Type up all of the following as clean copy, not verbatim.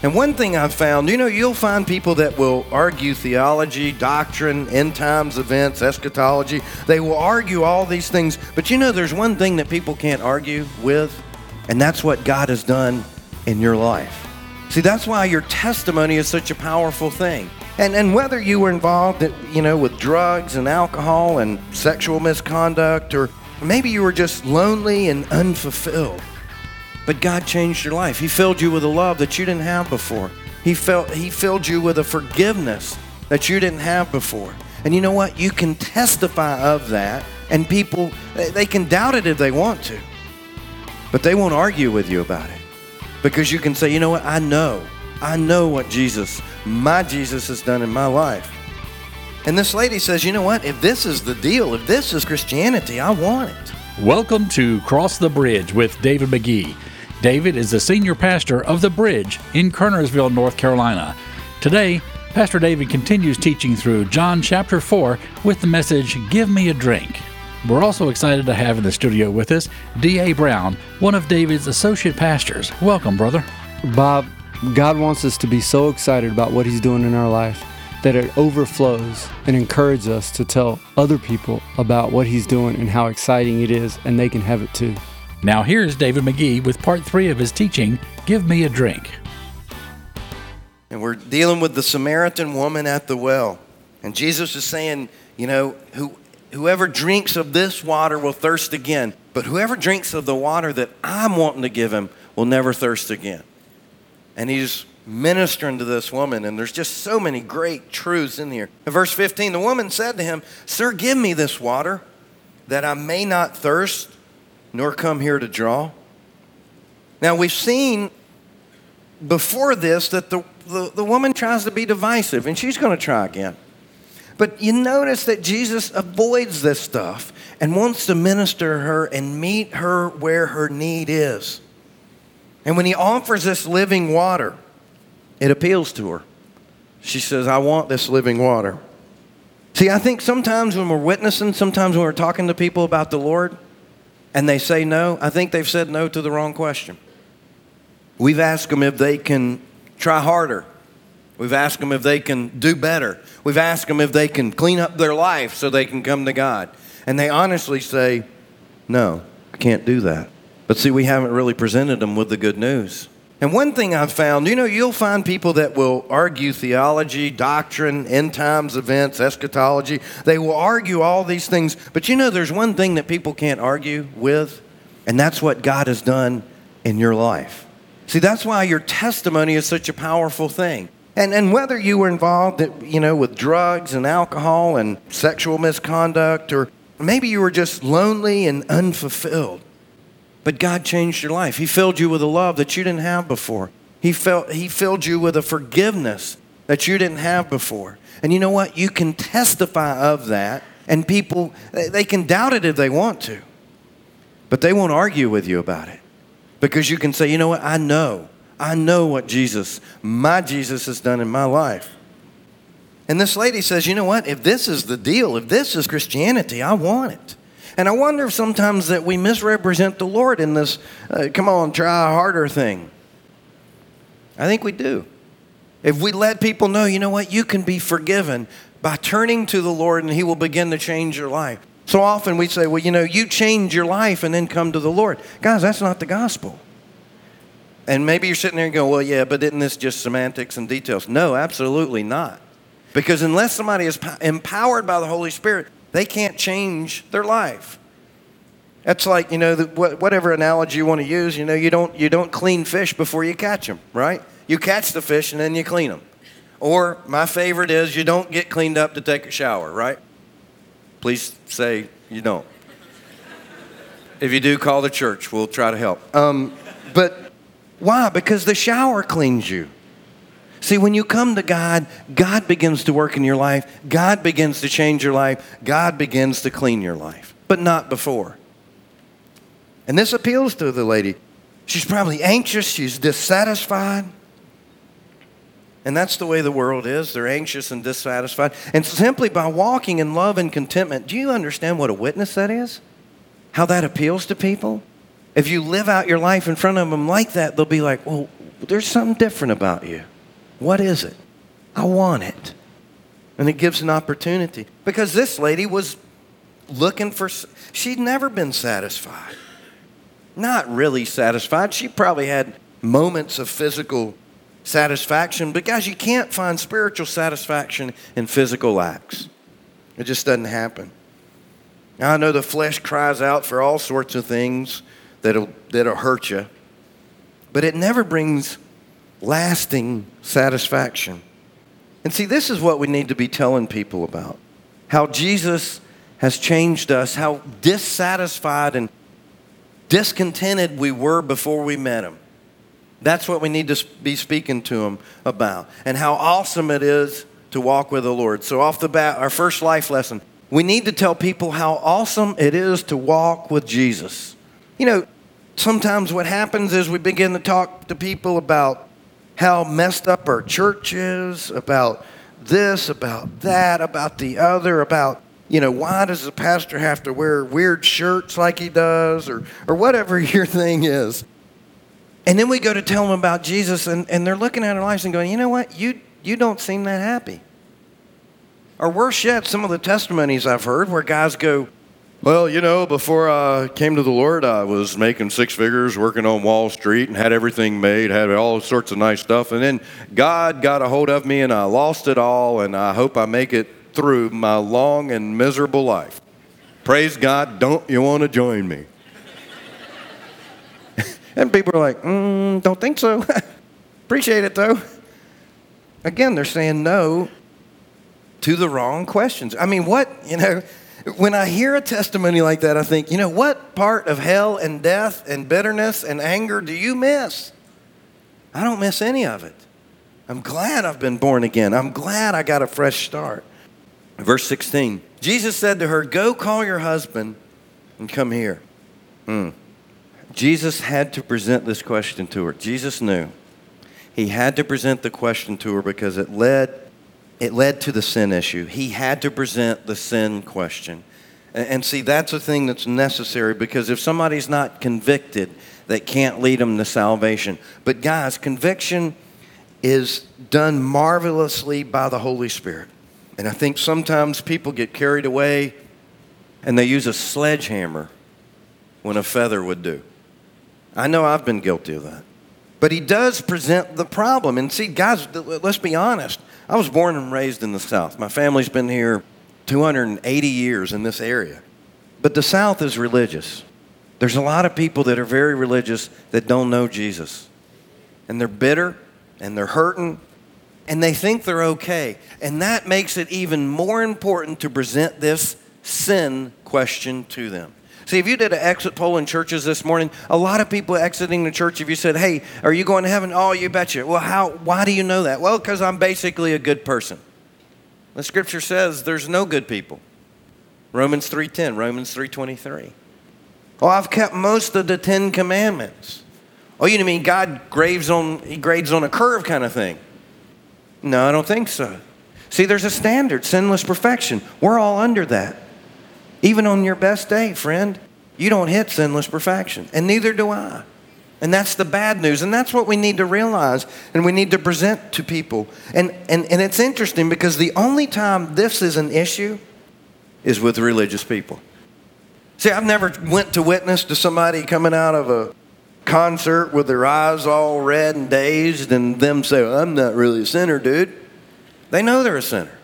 And one thing I've found, you'll find people that will argue theology, doctrine, end times events, eschatology. They will argue all these things. But there's one thing that people can't argue with, and that's what God has done in your life. See, that's why your testimony is such a powerful thing. And whether you were involved, with drugs and alcohol and sexual misconduct, or maybe you were just lonely and unfulfilled, but God changed your life. He filled you with a love that you didn't have before. He filled you with a forgiveness that you didn't have before. And you know what? You can testify of that, and people, they can doubt it if they want to, but they won't argue with you about it, because you can say, you know what? I know what my Jesus has done in my life. And this lady says, you know what? If this is the deal, if this is Christianity, I want it. Welcome to Cross the Bridge with David McGee. David is the senior pastor of The Bridge in Kernersville, North Carolina. Today, Pastor David continues teaching through John chapter 4 with the message, Give Me a Drink. We're also excited to have in the studio with us D.A. Brown, one of David's associate pastors. Welcome, brother. Bob, God wants us to be so excited about what He's doing in our life that it overflows and encourages us to tell other people about what He's doing and how exciting it is, and they can have it too. Now here's David McGee with part 3 of his teaching, Give Me a Drink. And we're dealing with the Samaritan woman at the well. And Jesus is saying, whoever drinks of this water will thirst again. But whoever drinks of the water that I'm wanting to give him will never thirst again. And He's ministering to this woman, and there's just so many great truths in here. In verse 15, the woman said to him, Sir, give me this water, that I may not thirst, nor come here to draw. Now, we've seen before this that the woman tries to be divisive, and she's going to try again. But you notice that Jesus avoids this stuff and wants to minister to her and meet her where her need is. And when He offers this living water, it appeals to her. She says, I want this living water. See, I think sometimes when we're witnessing, sometimes when we're talking to people about the Lord, and they say no, I think they've said no to the wrong question. We've asked them if they can try harder. We've asked them if they can do better. We've asked them if they can clean up their life so they can come to God. And they honestly say, no, I can't do that. But see, we haven't really presented them with the good news. And one thing I've found, you'll find people that will argue theology, doctrine, end times events, eschatology. They will argue all these things. But there's one thing that people can't argue with, and that's what God has done in your life. See, that's why your testimony is such a powerful thing. And whether you were involved, with drugs and alcohol and sexual misconduct, or maybe you were just lonely and unfulfilled, but God changed your life. He filled you with a love that you didn't have before. He filled you with a forgiveness that you didn't have before. And you know what? You can testify of that, and people, they can doubt it if they want to, but they won't argue with you about it, because you can say, you know what? I know what my Jesus has done in my life. And this lady says, you know what? If this is the deal, if this is Christianity, I want it. And I wonder if sometimes that we misrepresent the Lord in this, come on, try harder thing. I think we do. If we let people know, you know what, you can be forgiven by turning to the Lord, and He will begin to change your life. So often we say, well, you change your life and then come to the Lord. Guys, that's not the gospel. And maybe you're sitting there and go, well, yeah, but isn't this just semantics and details? No, absolutely not. Because unless somebody is empowered by the Holy Spirit, they can't change their life. That's like, whatever analogy you want to use, you don't clean fish before you catch them, right? You catch the fish and then you clean them. Or my favorite is you don't get cleaned up to take a shower, right? Please say you don't. If you do, call the church. We'll try to help. But why? Because the shower cleans you. See, when you come to God, God begins to work in your life. God begins to change your life. God begins to clean your life, but not before. And this appeals to the lady. She's probably anxious. She's dissatisfied. And that's the way the world is. They're anxious and dissatisfied. And simply by walking in love and contentment, do you understand what a witness that is? How that appeals to people? If you live out your life in front of them like that, they'll be like, well, there's something different about you. What is it? I want it. And it gives an opportunity. Because this lady was looking for, she'd never been satisfied. Not really satisfied. She probably had moments of physical satisfaction. But guys, you can't find spiritual satisfaction in physical acts. It just doesn't happen. Now, I know the flesh cries out for all sorts of things that'll hurt you. But it never brings lasting satisfaction. And see, this is what we need to be telling people about. How Jesus has changed us, how dissatisfied and discontented we were before we met him. That's what we need to be speaking to them about. And how awesome it is to walk with the Lord. So off the bat, our first life lesson, we need to tell people how awesome it is to walk with Jesus. You know, sometimes what happens is we begin to talk to people about how messed up our church is, about this, about that, about the other, about, you know, why does the pastor have to wear weird shirts like he does, or whatever your thing is. And then we go to tell them about Jesus, and they're looking at our lives and going, you know what, you don't seem that happy. Or worse yet, some of the testimonies I've heard where guys go, well, you know, before I came to the Lord, I was making six figures, working on Wall Street, and had everything made, had all sorts of nice stuff. And then God got a hold of me, and I lost it all, and I hope I make it through my long and miserable life. Praise God, don't you want to join me? And people are like, don't think so. Appreciate it, though. Again, they're saying no to the wrong questions. I mean, what, you know, when I hear a testimony like that, I think, you know, what part of hell and death and bitterness and anger do you miss? I don't miss any of it. I'm glad I've been born again. I'm glad I got a fresh start. Verse 16, Jesus said to her, go call your husband and come here. Jesus had to present this question to her. Jesus knew. He had to present the question to her because it led to the sin issue. He had to present the sin question. And see, that's a thing that's necessary, because if somebody's not convicted, that can't lead them to salvation. But guys, conviction is done marvelously by the Holy Spirit. And I think sometimes people get carried away and they use a sledgehammer when a feather would do. I know I've been guilty of that. But he does present the problem. And see, guys, let's be honest. I was born and raised in the South. My family's been here 280 years in this area. But the South is religious. There's a lot of people that are very religious that don't know Jesus. And they're bitter, and they're hurting, and they think they're okay. And that makes it even more important to present this sin question to them. See, if you did an exit poll in churches this morning, a lot of people exiting the church, if you said, hey, are you going to heaven? Oh, you betcha. Well, why do you know that? Well, because I'm basically a good person. The scripture says there's no good people. Romans 3:10, Romans 3:23. Oh, I've kept most of the 10 commandments. Oh, you mean God grades on a curve kind of thing? No, I don't think so. See, there's a standard, sinless perfection. We're all under that. Even on your best day, friend, you don't hit sinless perfection, and neither do I. And that's the bad news, and that's what we need to realize, and we need to present to people. And it's interesting, because the only time this is an issue is with religious people. See, I've never went to witness to somebody coming out of a concert with their eyes all red and dazed, and them say, I'm not really a sinner, dude. They know they're a sinner.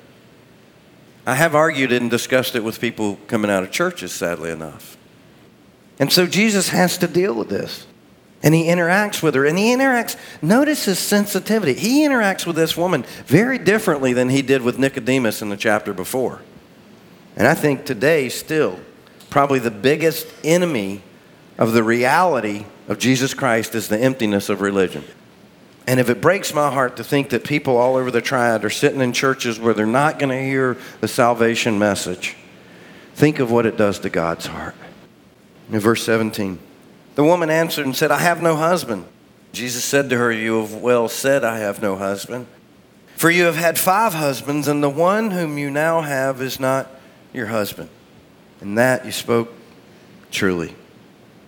I have argued and discussed it with people coming out of churches, sadly enough. And so Jesus has to deal with this. And he interacts with her. And he notice his sensitivity. He interacts with this woman very differently than he did with Nicodemus in the chapter before. And I think today, still, probably the biggest enemy of the reality of Jesus Christ is the emptiness of religion. And if it breaks my heart to think that people all over the triad are sitting in churches where they're not going to hear the salvation message, think of what it does to God's heart. In verse 17, the woman answered and said, I have no husband. Jesus said to her, you have well said, I have no husband. For you have had 5 husbands, and the one whom you now have is not your husband. And that you spoke truly.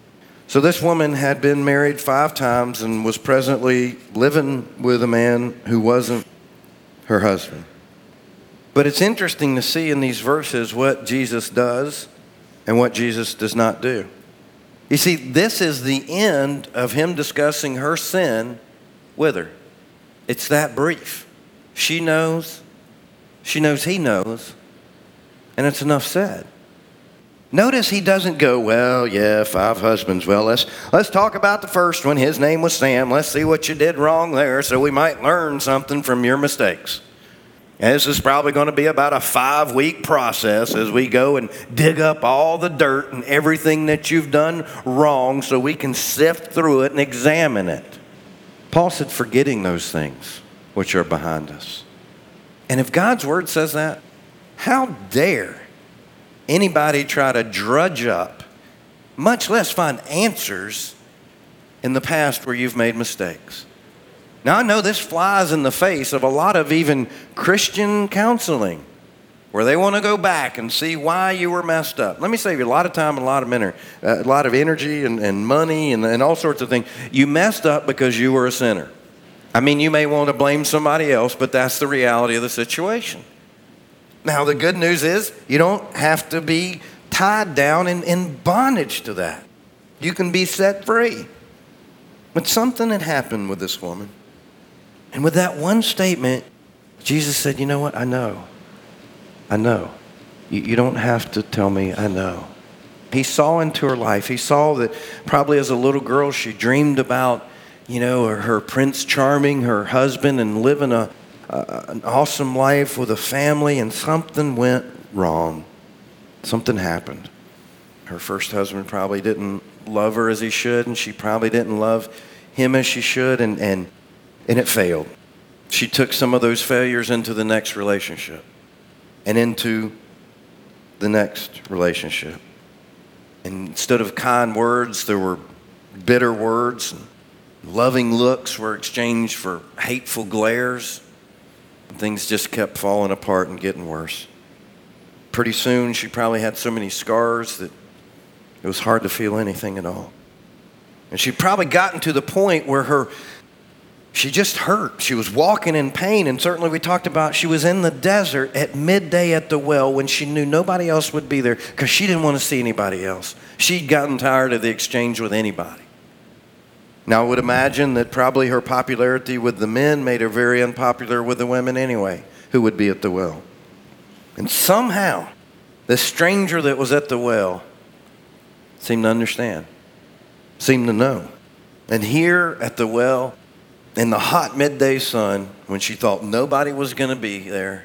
So this woman had been married 5 times and was presently living with a man who wasn't her husband. But it's interesting to see in these verses what Jesus does and what Jesus does not do. You see, this is the end of him discussing her sin with her. It's that brief. She knows he knows, and it's enough said. Notice he doesn't go, well, yeah, 5 husbands. Well, let's talk about the first one. His name was Sam. Let's see what you did wrong there so we might learn something from your mistakes. And this is probably going to be about a 5-week process as we go and dig up all the dirt and everything that you've done wrong so we can sift through it and examine it. Paul said, forgetting those things which are behind us. And if God's word says that, how dare anybody try to drudge up, much less find answers in the past where you've made mistakes? Now, I know this flies in the face of a lot of even Christian counseling where they want to go back and see why you were messed up. Let me save you a lot of time and a lot of energy and money and all sorts of things. You messed up because you were a sinner. I mean, you may want to blame somebody else, but that's the reality of the situation. Now, the good news is you don't have to be tied down in bondage to that. You can be set free. But something had happened with this woman. And with that one statement, Jesus said, you know what? I know. You don't have to tell me, I know. He saw into her life. He saw that probably as a little girl, she dreamed about, her Prince Charming, her husband, and living an awesome life with a family, and something went wrong. Something happened. Her first husband probably didn't love her as he should, and she probably didn't love him as she should, and it failed. She took some of those failures into the next relationship and into the next relationship. And instead of kind words, there were bitter words, and loving looks were exchanged for hateful glares. And things just kept falling apart and getting worse. Pretty soon, she probably had so many scars that it was hard to feel anything at all. And she'd probably gotten to the point where she just hurt. She was walking in pain. And certainly we talked about she was in the desert at midday at the well when she knew nobody else would be there because she didn't want to see anybody else. She'd gotten tired of the exchange with anybody. Now, I would imagine that probably her popularity with the men made her very unpopular with the women anyway, who would be at the well. And somehow, the stranger that was at the well seemed to understand, seemed to know. And here at the well, in the hot midday sun, when she thought nobody was going to be there,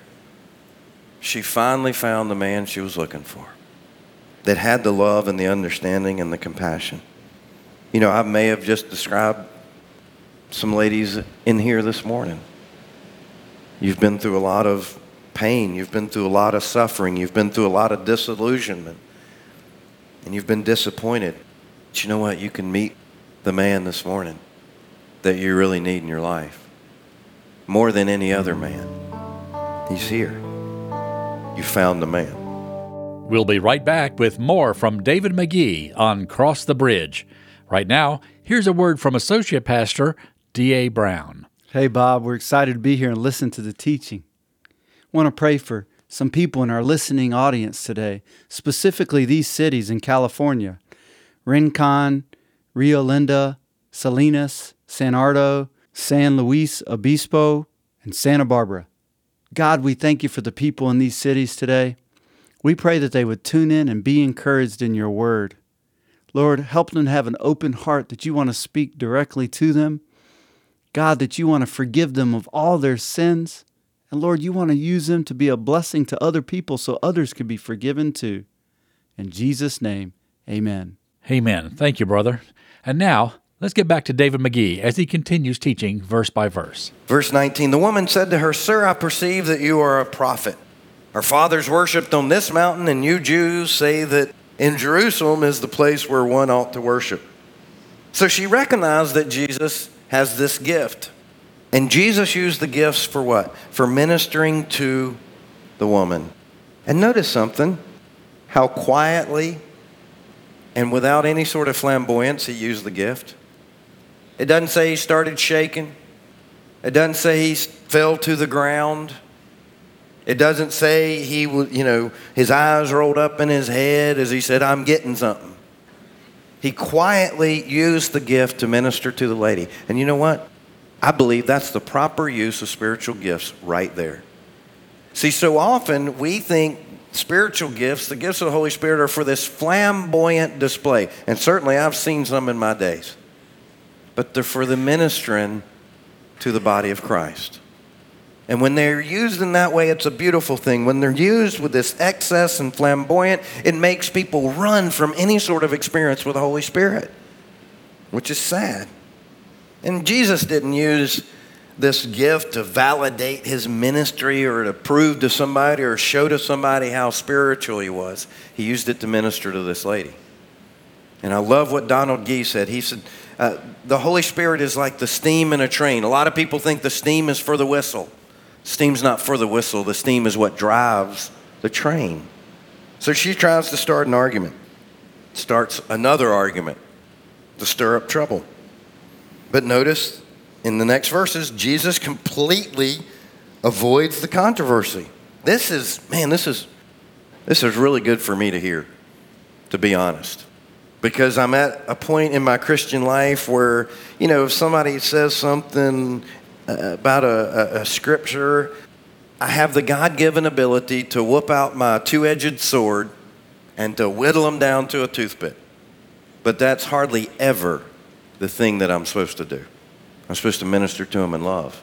she finally found the man she was looking for that had the love and the understanding and the compassion. I may have just described some ladies in here this morning. You've been through a lot of pain. You've been through a lot of suffering. You've been through a lot of disillusionment. And you've been disappointed. But you know what? You can meet the man this morning that you really need in your life. More than any other man. He's here. You found the man. We'll be right back with more from David McGee on Cross the Bridge. Right now, here's a word from Associate Pastor D.A. Brown. Hey, Bob, we're excited to be here and listen to the teaching. I want to pray for some people in our listening audience today, specifically these cities in California: Rincon, Rio Linda, Salinas, San Ardo, San Luis Obispo, and Santa Barbara. God, we thank you for the people in these cities today. We pray that they would tune in and be encouraged in your word. Lord, help them to have an open heart that you want to speak directly to them. God, that you want to forgive them of all their sins. And Lord, you want to use them to be a blessing to other people so others can be forgiven too. In Jesus' name, amen. Amen. Thank you, brother. And now, let's get back to David McGee as he continues teaching verse by verse. Verse 19, the woman said to her, Sir, I perceive that you are a prophet. Our fathers worshipped on this mountain, and you Jews say that in Jerusalem is the place where one ought to worship. So she recognized that Jesus has this gift. And Jesus used the gifts for what? For ministering to the woman. And notice something, how quietly And without any sort of flamboyance, he used the gift. It doesn't say he started shaking. It doesn't say he fell to the ground. It doesn't say he was, his eyes rolled up in his head as he said, I'm getting something. He quietly used the gift to minister to the lady. And you know what? I believe that's the proper use of spiritual gifts right there. See, so often we think spiritual gifts, the gifts of the Holy Spirit, are for this flamboyant display. And certainly I've seen some in my days. But they're for the ministering to the body of Christ. And when they're used in that way, it's a beautiful thing. When they're used with this excess and flamboyant, it makes people run from any sort of experience with the Holy Spirit, which is sad. And Jesus didn't use this gift to validate his ministry or to prove to somebody or show to somebody how spiritual he was. He used it to minister to this lady. And I love what Donald Gee said. He said, the Holy Spirit is like the steam in a train. A lot of people think the steam is for the whistle. Steam's not for the whistle. The steam is what drives the train. So she tries to start an argument. Starts another argument to stir up trouble. But notice in the next verses, Jesus completely avoids the controversy. This is really good for me to hear, to be honest. Because I'm at a point in my Christian life where, if somebody says something about a scripture, I have the God-given ability to whoop out my two-edged sword and to whittle them down to a toothpick. But that's hardly ever the thing that I'm supposed to do. I'm supposed to minister to them in love.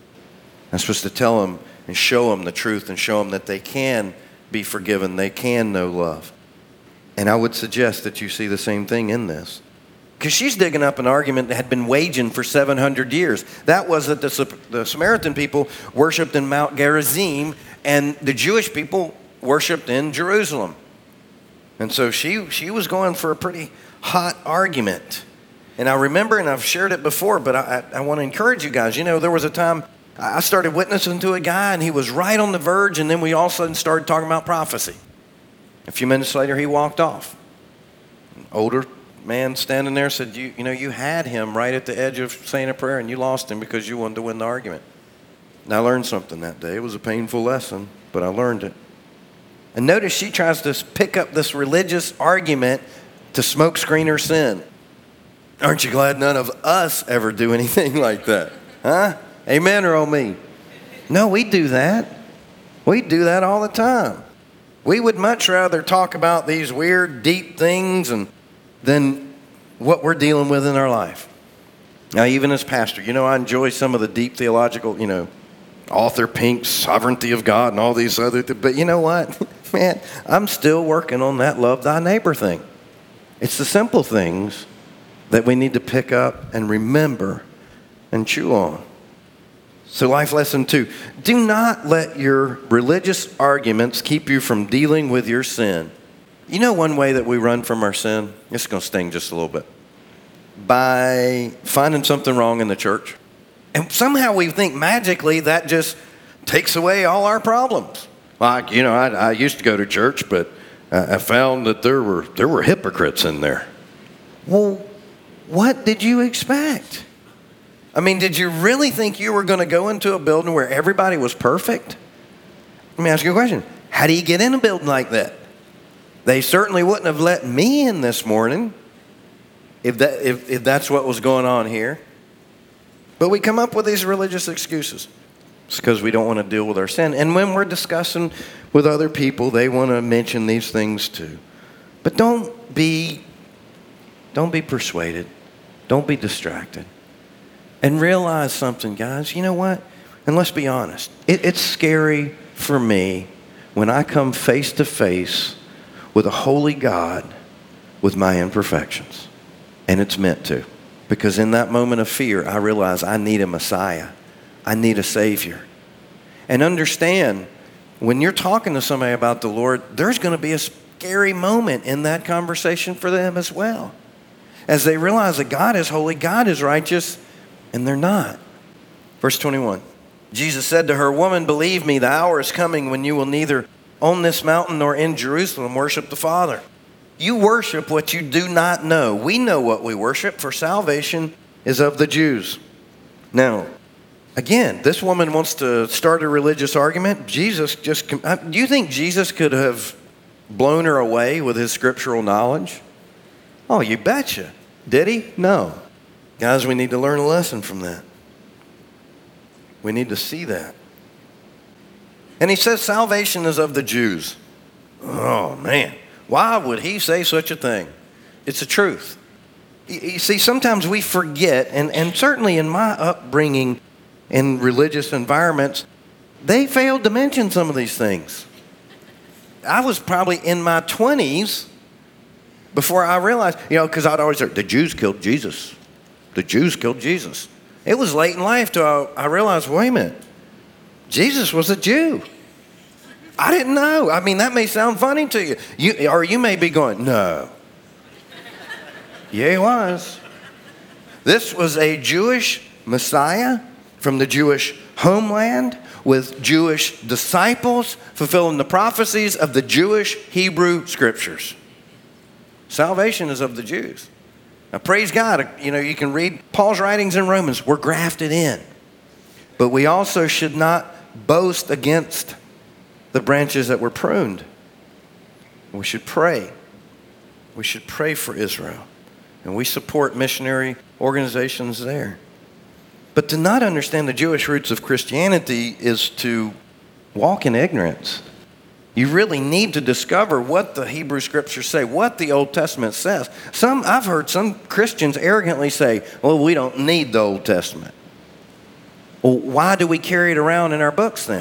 I'm supposed to tell them and show them the truth and show them that they can be forgiven, they can know love. And I would suggest that you see the same thing in this. Because she's digging up an argument that had been waging for 700 years. That was that the Samaritan people worshipped in Mount Gerizim, and the Jewish people worshipped in Jerusalem. And so she was going for a pretty hot argument. And I remember, and I've shared it before, but I want to encourage you guys. There was a time I started witnessing to a guy, and he was right on the verge, and then we all of a sudden started talking about prophecy. A few minutes later, he walked off. An older man standing there said, you had him right at the edge of saying a prayer, and you lost him because you wanted to win the argument. And I learned something that day. It was a painful lesson, but I learned it. And notice she tries to pick up this religious argument to smokescreen her sin. Aren't you glad none of us ever do anything like that? Huh? Amen or oh me? No, we do that. We do that all the time. We would much rather talk about these weird, deep things than what we're dealing with in our life. Now, even as pastor, I enjoy some of the deep theological, Arthur Pink's sovereignty of God and all these other things. But you know what? Man, I'm still working on that love thy neighbor thing. It's the simple things that we need to pick up and remember and chew on. So life lesson 2, do not let your religious arguments keep you from dealing with your sin. One way that we run from our sin? It's going to sting just a little bit. By finding something wrong in the church. And somehow we think magically that just takes away all our problems. Like, I used to go to church, but I found that there were hypocrites in there. Well, what did you expect? Did you really think you were going to go into a building where everybody was perfect? Let me ask you a question. How do you get in a building like that? They certainly wouldn't have let me in this morning if that's what was going on here. But we come up with these religious excuses. It's because we don't want to deal with our sin. And when we're discussing with other people, they want to mention these things too. But don't be persuaded. Don't be distracted. And realize something, guys. You know what? And let's be honest. It's scary for me when I come face to face with a holy God with my imperfections. And it's meant to. Because in that moment of fear, I realize I need a Messiah. I need a Savior. And understand, when you're talking to somebody about the Lord, there's going to be a scary moment in that conversation for them as well. As they realize that God is holy, God is righteous, and they're not. Verse 21, Jesus said to her, "Woman, believe me, the hour is coming when you will neither on this mountain nor in Jerusalem worship the Father." You worship what you do not know. We know what we worship, for salvation is of the Jews. Now, again, this woman wants to start a religious argument. Do you think Jesus could have blown her away with his scriptural knowledge? Oh, you betcha. Did he? No. Guys, we need to learn a lesson from that. We need to see that. And he says salvation is of the Jews. Oh, man. Why would he say such a thing? It's the truth. You see, sometimes we forget, and certainly in my upbringing in religious environments, they failed to mention some of these things. I was probably in my 20s before I realized, because I'd always heard, the Jews killed Jesus. The Jews killed Jesus. It was late in life till I realized, wait a minute, Jesus was a Jew. I didn't know. I mean, that may sound funny to you. Or you may be going, no. Yeah, he was. This was a Jewish Messiah from the Jewish homeland with Jewish disciples fulfilling the prophecies of the Jewish Hebrew scriptures. Salvation is of the Jews. Now, praise God, you can read Paul's writings in Romans. We're grafted in. But we also should not boast against the branches that were pruned. We should pray. We should pray for Israel. And we support missionary organizations there. But to not understand the Jewish roots of Christianity is to walk in ignorance. You really need to discover what the Hebrew scriptures say, what the Old Testament says. I've heard some Christians arrogantly say, well, we don't need the Old Testament. Well, why do we carry it around in our books then?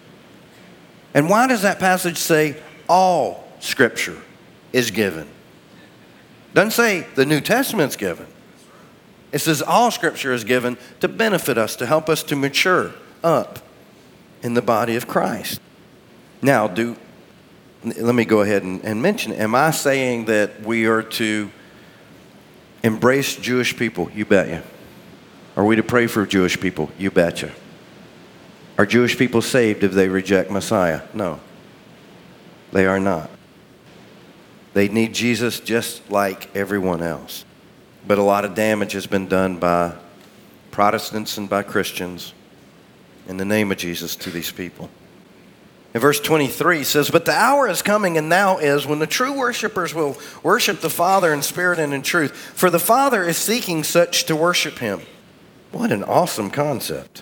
And why does that passage say all Scripture is given? It doesn't say the New Testament's given. It says all Scripture is given to benefit us, to help us to mature up in the body of Christ. Now, let me go ahead and mention it. Am I saying that we are to embrace Jewish people? You bet you. Are we to pray for Jewish people? You betcha. Are Jewish people saved if they reject Messiah? No, they are not. They need Jesus just like everyone else. But a lot of damage has been done by Protestants and by Christians in the name of Jesus to these people. In verse 23 says, but the hour is coming and now is when the true worshipers will worship the Father in spirit and in truth. For the Father is seeking such to worship him. What an awesome concept.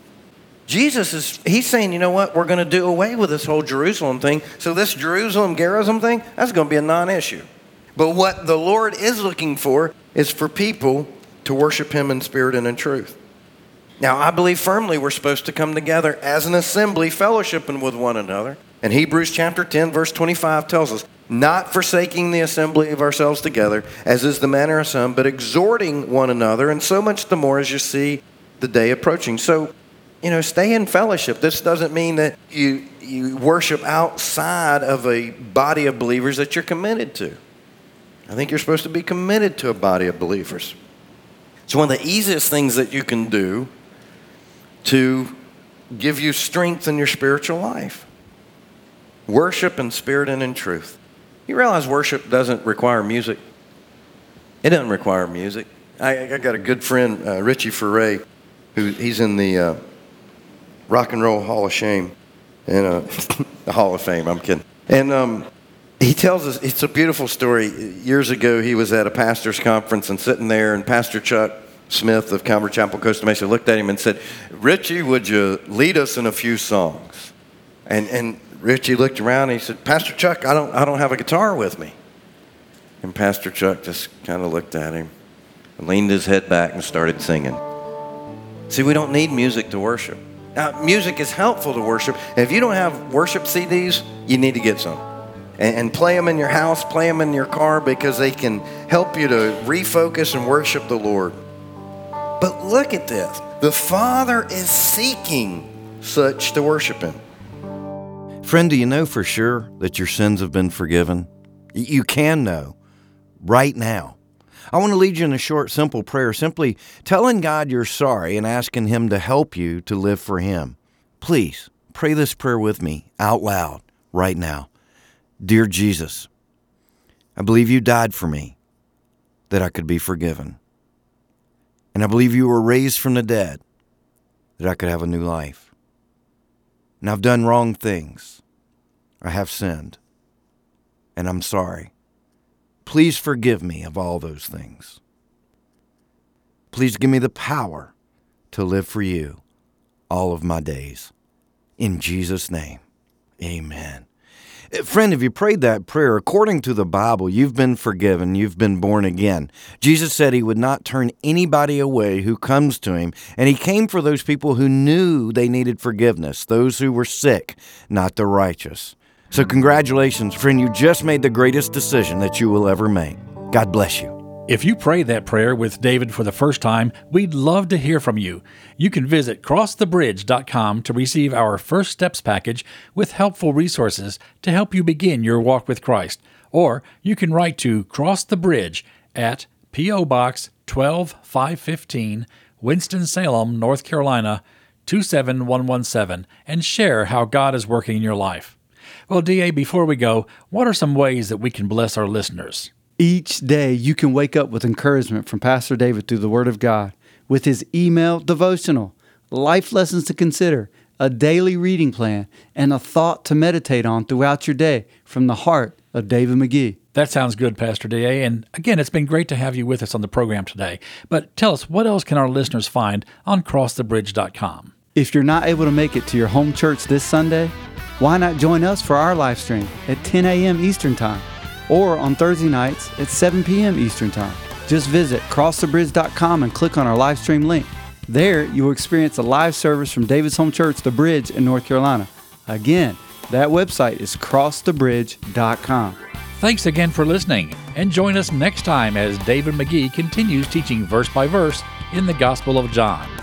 He's saying, you know what, we're going to do away with this whole Jerusalem thing. So this Jerusalem-Gerizim thing, that's going to be a non-issue. But what the Lord is looking for is for people to worship him in spirit and in truth. Now, I believe firmly we're supposed to come together as an assembly, fellowshipping with one another. And Hebrews chapter 10, verse 25 tells us, not forsaking the assembly of ourselves together, as is the manner of some, but exhorting one another, and so much the more as you see the day approaching. So, stay in fellowship. This doesn't mean that you worship outside of a body of believers that you're committed to. I think you're supposed to be committed to a body of believers. It's one of the easiest things that you can do to give you strength in your spiritual life. Worship in spirit and in truth. You realize worship doesn't require music? It doesn't require music. I got a good friend, Richie Ferre, he's in the Rock and Roll Hall of Shame, and the Hall of Fame, I'm kidding. And he tells us, it's a beautiful story. Years ago, he was at a pastor's conference and sitting there, and Pastor Chuck Smith of Calvary Chapel, Costa Mesa, looked at him and said, Richie, would you lead us in a few songs? And Richie looked around and he said, Pastor Chuck, I don't have a guitar with me. And Pastor Chuck just kind of looked at him and leaned his head back and started singing. See, we don't need music to worship. Now, music is helpful to worship. If you don't have worship CDs, you need to get some. And play them in your house, play them in your car, because they can help you to refocus and worship the Lord. But look at this. The Father is seeking such to worship him. Friend, do you know for sure that your sins have been forgiven? You can know right now. I want to lead you in a short, simple prayer, simply telling God you're sorry and asking him to help you to live for him. Please pray this prayer with me out loud right now. Dear Jesus, I believe you died for me, that I could be forgiven. And I believe you were raised from the dead, that I could have a new life. And I've done wrong things. I have sinned. And I'm sorry. Please forgive me of all those things. Please give me the power to live for you all of my days. In Jesus' name, amen. Friend, if you prayed that prayer, according to the Bible, you've been forgiven, you've been born again. Jesus said he would not turn anybody away who comes to him, and he came for those people who knew they needed forgiveness, those who were sick, not the righteous. So congratulations, friend, you just made the greatest decision that you will ever make. God bless you. If you prayed that prayer with David for the first time, we'd love to hear from you. You can visit crossthebridge.com to receive our First Steps package with helpful resources to help you begin your walk with Christ. Or you can write to Cross the Bridge at P.O. Box 12515, Winston-Salem, North Carolina, 27117, and share how God is working in your life. Well, D.A., before we go, what are some ways that we can bless our listeners? Each day you can wake up with encouragement from Pastor David through the Word of God, with his email devotional, life lessons to consider, a daily reading plan, and a thought to meditate on throughout your day from the heart of David McGee. That sounds good, Pastor D.A. And again, it's been great to have you with us on the program today. But tell us, what else can our listeners find on crossthebridge.com? If you're not able to make it to your home church this Sunday, why not join us for our live stream at 10 a.m. Eastern Time? Or on Thursday nights at 7 p.m. Eastern Time. Just visit crossthebridge.com and click on our live stream link. There, you will experience a live service from David's Home Church, The Bridge in North Carolina. Again, that website is crossthebridge.com. Thanks again for listening, and join us next time as David McGee continues teaching verse by verse in the Gospel of John.